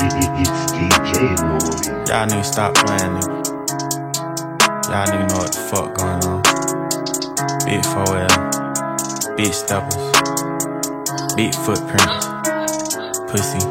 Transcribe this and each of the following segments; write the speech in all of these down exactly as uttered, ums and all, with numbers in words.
It's D J Roy. Y'all niggas stop playing, nigga. Y'all niggas know what the fuck going on. Big four L, big steppers, big footprints, pussy.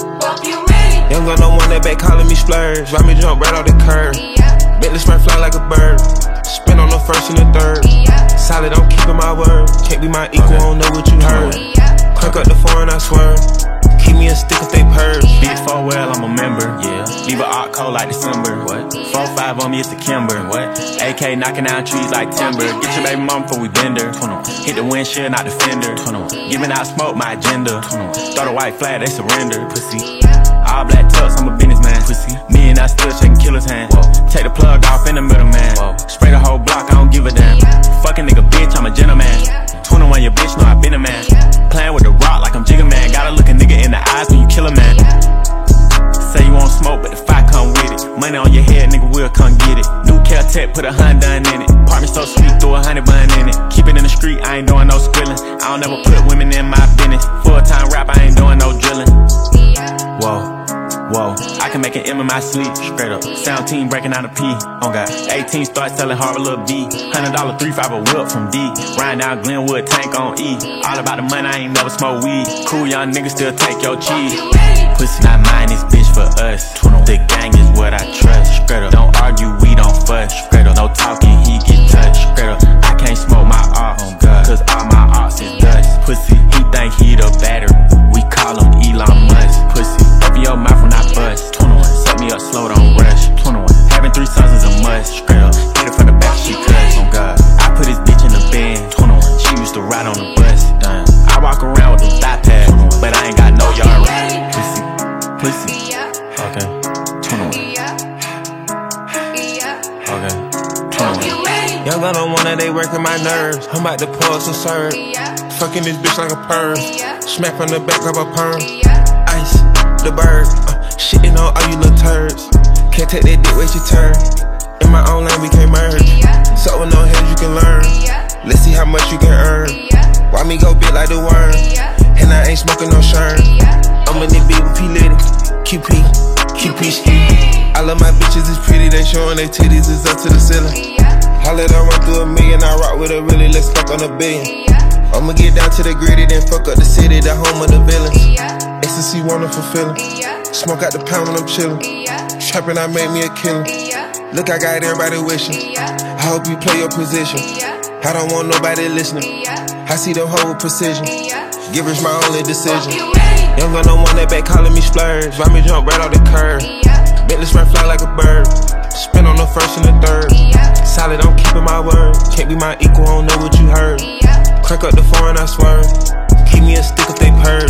Young gun no one that back calling me splurge. Ride me jump right off the curb. Bentley spray fly like a bird. Spin on the first and the third. Solid, I'm keeping my word. Can't be my equal, I don't know what you heard. Crank up the foreign, I swear. Keep me a stick if they purge. Big four L, I'm a member. Yeah. Leave a art cold like December. What? four five on me, it's a Kimber. What? A K knocking down trees like timber. Get your baby mom before we bend her. Hit the windshield, not the fender. Giving out smoke, my agenda. Throw the white flag, they surrender. Pussy. All black tux, I'm a businessman. Pussy. Me and I still shaking killer's hand. Whoa. Take the plug off in the middle, man. Whoa. Spray the whole block, I don't give a damn. Fucking nigga, bitch, I'm a gentleman. twenty-one, your bitch, know I been a man. Playing with the rock like I'm Jigga Man. Gotta look a nigga in the eyes when you kill a man. Say you want smoke, but the fire come with it. Money on your head, nigga, we'll come get it. New Caltech, put a Honda in it. Apartment so sweet, threw a honey bun in it. Keep it in the street, I ain't doing no squilling. I don't ever put women in my business. Full-time rap, I ain't doing no drilling. Whoa. Whoa, I can make an M in my sleep, straight up. Sound team breaking out a P, oh God. eighteen start selling hard with Lil B. one hundred dollar three five a whip from D. Riding down Glenwood, tank on E. All about the money, I ain't never smoke weed. Cool young niggas still take your cheese. Pussy not mine, this bitch for us. The gang is what I trust, straight up. Don't argue, we don't fuss, straight up. No talking, he get touched, straight up. I can't smoke my ops, oh God, cause all my ops is dust. Pussy, he think he the battery. We call him Elon Musk, pussy. Open your mouth when I bust. twenty-one, set me up slow, don't rush. twenty-one, having three sons is a must. Straight up, get it from the back, she cuss. Oh God, I put this bitch in the bed. twenty-one, she used to ride on the bus. Damn, I walk around with a thigh pad, but I ain't got no yard. Pussy, pussy. Okay, twenty-one. Okay, twenty-one. Young gun on one that they working my nerves. I'm about to pull some serve. Fucking this bitch like a perm. Smack on the back of a perm. Ice, the bird. Uh, shitting on all you little turds. Can't take that dick, wait your turn. In my own lane we can't merge. So with no hands you can learn. Let's see how much you can earn. Why me go big like the worm? And I ain't smoking no shirt. I'm in this beat with P Litty. Q P, Q P ski. I love my bitches, it's pretty. They showing their titties, it's up to the ceiling. I let her run through a million. I rock with her really, let's fuck on a billion. I'ma get down to the gritty, then fuck up the city, the home of the villains. Ecstasy, wonderful feeling. Smoke out the pound when I'm chillin'. Trappin', I made me a killer. Look, I got everybody wishing. I hope you play your position. I don't want nobody listening. I see the whole with precision. Giver's my only decision. Young gun no one that back calling me splurge. Ride me jump right off the curb. Bentley spray fly like a bird. Spin on the first and the third. Solid, I'm keeping my word. Can't be my equal, I don't know what you heard. Crank up the foreign, I swear. Keep me a stick if they purge.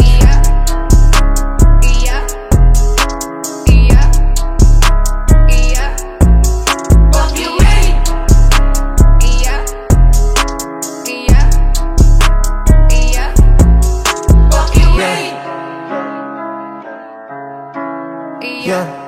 Yeah.